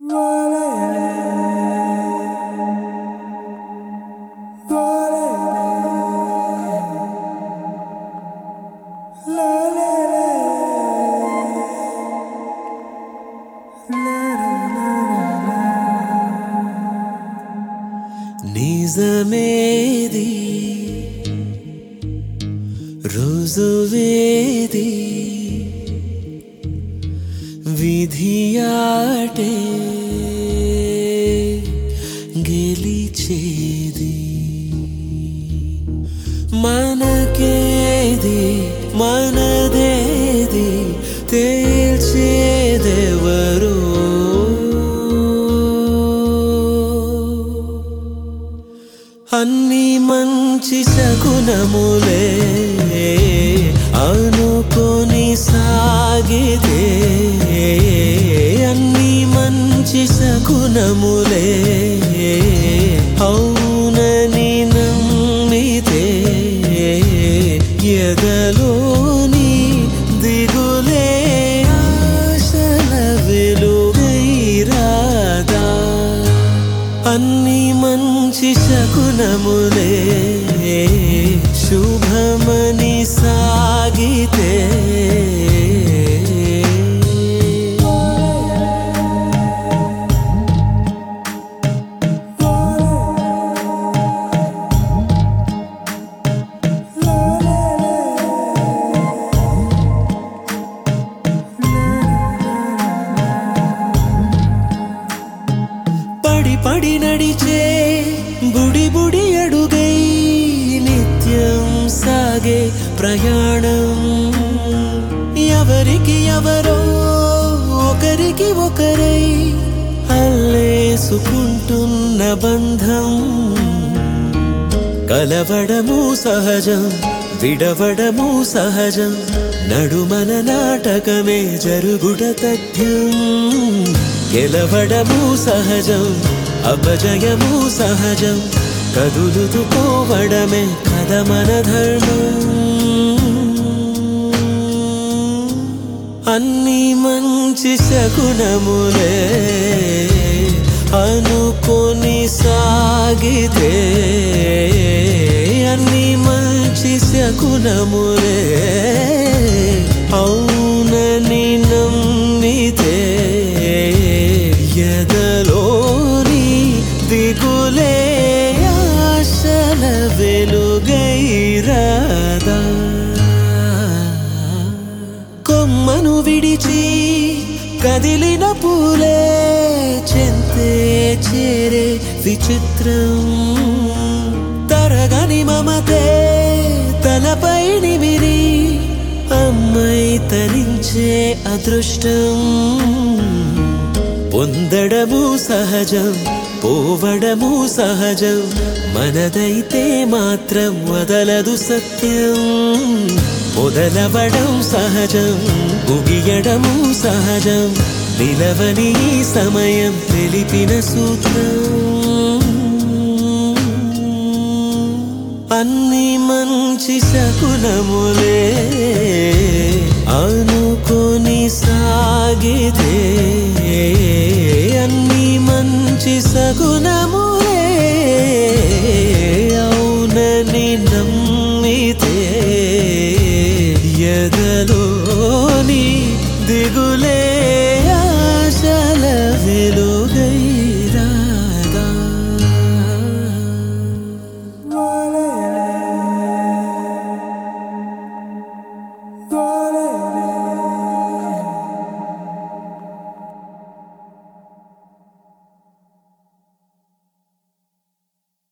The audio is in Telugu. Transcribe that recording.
నిజమేది రుజువేది విధియాటే గెలిచేది మనకేది మనదేది తేల్చేదెవరో అన్ని మంచి శకునములే అనుకొని సాగితే అన్ని మంచి శకునములే అవునని నమ్మితే ఎదలోని దిగులే ఆశల వెలుగైరాదా అన్ని మంచి శకునములే శుభమని సాగితే పడి పడి నడిచే బుడి బుడి అడుగై నిత్యం సాగే ప్రయాణం ఎవరికి ఎవరో ఒకరికి ఒకరై అల్లేసుకుంటున్న బంధం కలవడము సహజం విడవడము సహజం నడుమన నాటకమే జరుగుట తథ్యం గెలవడము సహజం అపజయము సహజం కదులుతుపోవడమే కథ మన ధర్మం అన్ని మంచి శకునములే అనుకొని సాగితే అన్ని మంచి శకునములే అవునని నమ్మితే ఎదలోని దిగులే ఆశల వెలుగైరాదా కొమ్మను విడిచి కదిలిన పూలే చెంతే చేరే విచిత్రం తరగని మమతే తలపై నిమిరి అమ్మై తరించే అదృష్టం పొందడము సహజం పోవడము సహజం మనదైతే మాత్రం వదలదు సత్యం మొదలవడం సహజం ముగియడము సహజం నిలవని సమయం తెలిపిన సూత్రం అన్ని మంచి శకునములే అనుకొని సాగితే అన్ని మంచి శకున